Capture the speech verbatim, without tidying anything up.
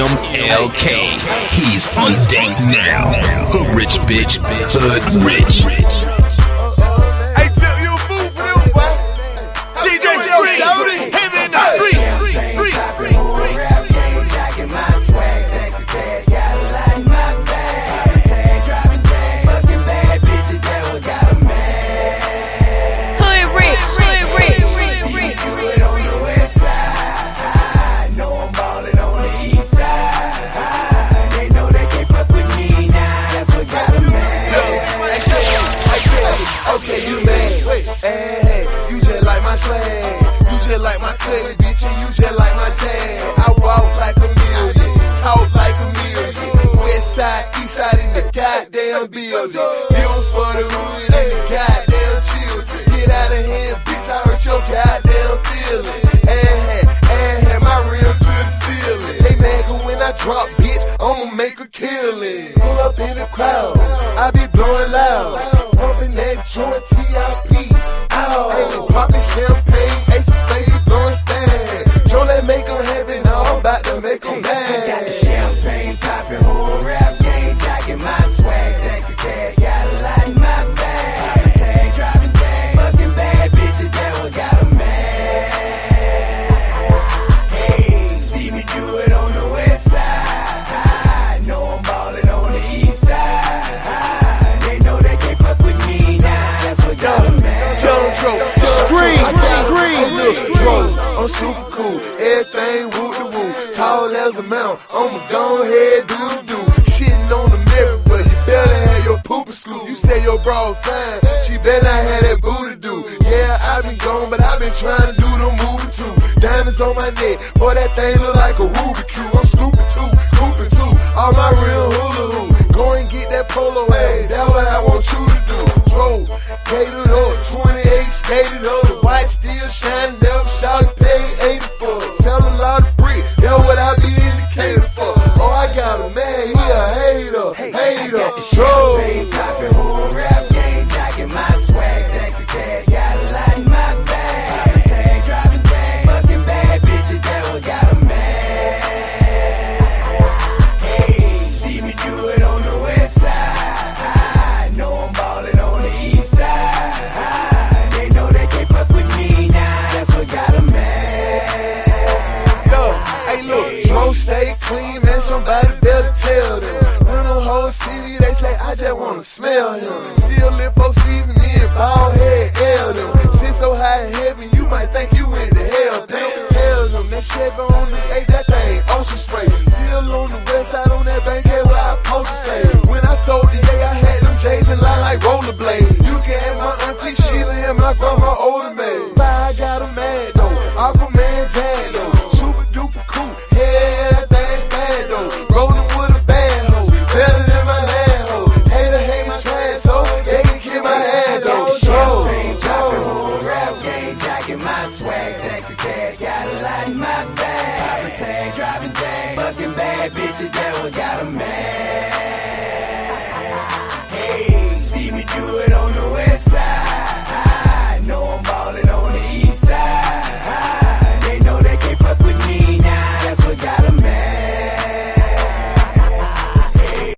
M L K. He's on Dank now. Hood rich bitch, hood rich. Hey, tell you a fool for them, boy. D J Scream, heavy in the streets. Okay, you mad, hey, hey, you just like my swag, you just like my cutty, bitch, and you just like my jam. I walk like a million, talk like a million, west side, east side in the goddamn building, deal for the hood and the goddamn children, get out of hand, bitch, I hurt your goddamn feelings, hey, hey, hey, hey, my rim to the ceiling, hey man, cause when I drop, bitch, I'ma make a killing, pull up in the crowd, I be blowing loud. Pumping that joint T I P out. Hey, popping champagne, ace of space, blowing stand. Joe, let make them heavy, now I'm about to make them mad. I got the champagne popping, whole rap game, jacking my swag, stacks of cash, got a lot in my bag. Popping tag, driving tag, fucking bad bitches, that one got 'em mad. Hey, see me do it on the west side. I know I'm ballin' on the east side. Scream, scream, Dro, I'm super cool, everything woo to woo, tall as a mountain, I'ma go ahead do do, shitting on the mirror, but you better have your pooper school. You say your bra fine, she better not have that booty do. Yeah, I been gone, but I been trying to do the movie too. Diamonds on my neck, boy that thing look like a Rubik's Cube. I'm stupid too, cooping too, all my real hula hoop. Go and get that polo, hey, that's what I want you to do. Dro, catered up, twenty-eight skated up, the white still shining up, shout and pay eighty for it. Sell a lot of brick, that's what I be indicated for. Oh, I got a man, he a hater, hater. Dro, champagne popping, whole rap game, jacking my swag, stacks of cash, got a lot in my bag. Popping tag, driving tag, fucking bad bitches, that one got 'em mad. Hey, see me do it on the west side. I know I'm ballin' on the east side. They know they can't fuck with me now, that's what got 'em mad. Yo, hey look, Dro stay clean, man, somebody better tell them. In the whole city, they say, I just wanna smell him. Still live for season, me and bald head, L them. Sit so high in heaven, you might think you went to hell. Don't tell them, that Chevy on the H, that thing ocean spray. Still on the west side on that bank, where I post to stay. When I sold the day, I had them J's in line like rollerblades. You can ask my auntie Sheila and my grandma older man. I got a man though, Aquaman Jan though, super duper cool, yeah, everything bad though. Rolling with a bad hoe, better than my land hoe. Hater hate my trash, so they can kick my ass though. Champagne popping, whole rap game, jacking my swag, stacks of cash, got a lot in my bag. Popping tag, driving tag, fucking bad bitches, that one got 'em mad. Hey, see me do it